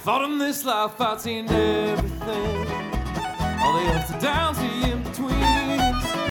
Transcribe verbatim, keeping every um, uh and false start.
Thought in this life I'd seen everything, all the ups and downs, the